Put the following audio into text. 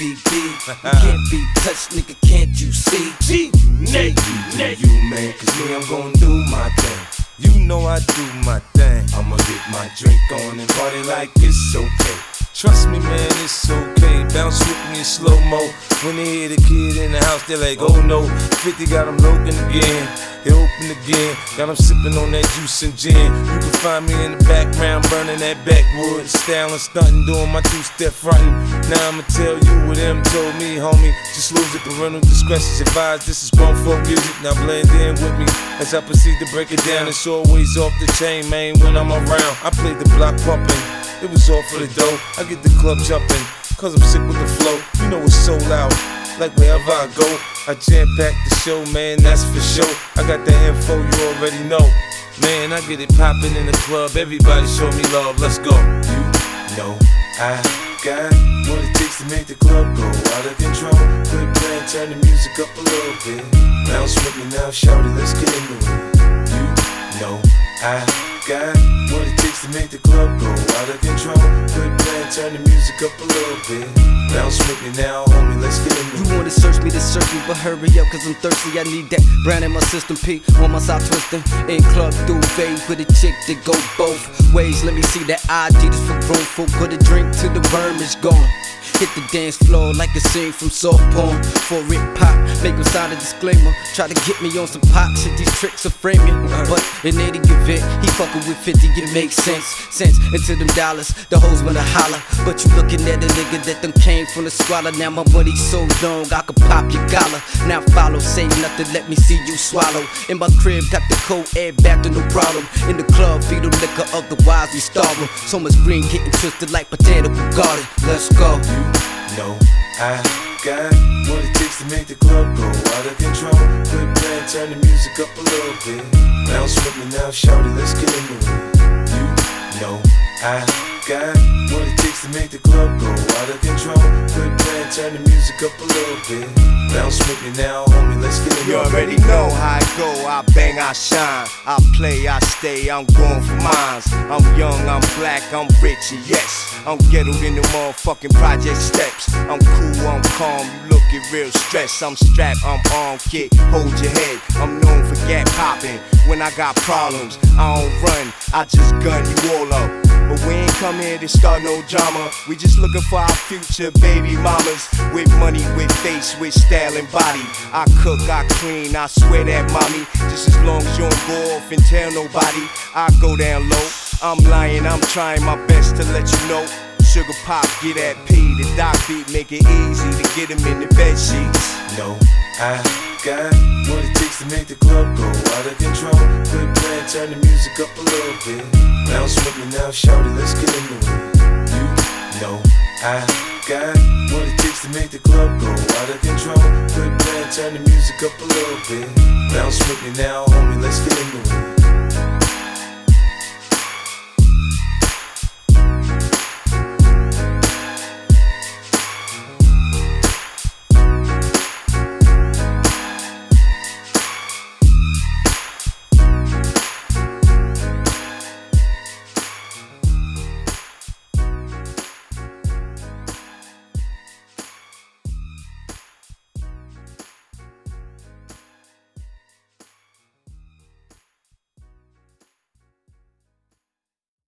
BB. You can't be touched, nigga, can't you see? Nate, You man, cause me, I'm gon' do my thing. you know I do my thing. I'ma get my drink on and party like it's okay. Trust me, man, it's okay. Bounce with me in slow-mo. When they hear the kid in the house, they're like, oh no. 50 got him looking again. He open again. Got him sipping on that juice and gin. You can find me in the background, burning that backwood. Styling, stunting, doing my two-step frontin'. Now I'ma tell you what them told me, homie. Just lose it, parental discretion's advised. This is grown folk music, now blend in with me. As I proceed to break it down, it's always off the chain, man, when I'm around. I played the block pumping. It was all for the dough. I get the club jumping, cause I'm sick with the flow. You know it's so loud, like wherever I go. I jam-pack the show, man, that's for sure. I got the info, you already know. Man, I get it poppin' in the club. Everybody show me love, let's go. You know I got what it takes to make the club go out of control. Quit playing, turn the music up a little bit. Bounce with me now, shout it, let's get into it. You know I got what it takes to make the club go out of control. Quit playing, turn the music up a little bit. Bounce with me now, homie, let's get into it. You wanna search me, but hurry up, cause I'm thirsty. I need that brand in my system, P on my side twisting. In club duvet with a chick that go both ways. Let me see that ID, this for grown folk. Put a drink till the worm is gone. Hit the dance floor like a scene from soft porn. For it pop, make him sign a disclaimer. Try to get me on some pop shit, these tricks are framing. But in any event, he fucking with 50, it makes sense. Into them dollars, the hoes wanna holler. But you looking at a nigga that done came from the squalor. Now my money's so long, I could pop your collar. Now follow, say nothing, let me see you swallow. In my crib, got the cold air back to no problem. In the club, feed them liquor, otherwise we starve them. So much green getting twisted like botanical garden. Let's go. You know I got what it takes to make the club go out of control. Quit playing, turn the music up a little bit. Bounce with me now, shout it, let's get into it. You know I got what it takes to make the club go out of control. Quit playing, turn the music up a little bit. Bounce with me now, homie, let's get into it. You already know how I go, I bang, I shine. I play, I stay, I'm going for mines. I'm young, I'm black, I'm rich, and yes, I'm ghettoed in the motherfucking project steps. I'm cool, I'm calm, you looking real stressed. I'm strapped, I'm armed, kid, hold your head. I'm known for gap popping. When I got problems, I don't run, I just gun you all up. But we ain't come here to start no drama. We just looking for our future baby mamas. With money, with face, with style and body. I cook, I clean, I swear that mommy. Just as long as you don't go off and tell nobody, I go down low. I'm lying, I'm trying my best to let you know. Sugar pop, get that P, the doc beat, make it easy to get him in the bed sheets. No, I got what it takes to make the club go out of control. Quit playing, turn the music up a little bit. Bounce with me now, shout it, let's get into it. You know I got what it takes to make the club go out of control. Quit playing, turn the music up a little bit. Bounce with me now, homie, let's get into it.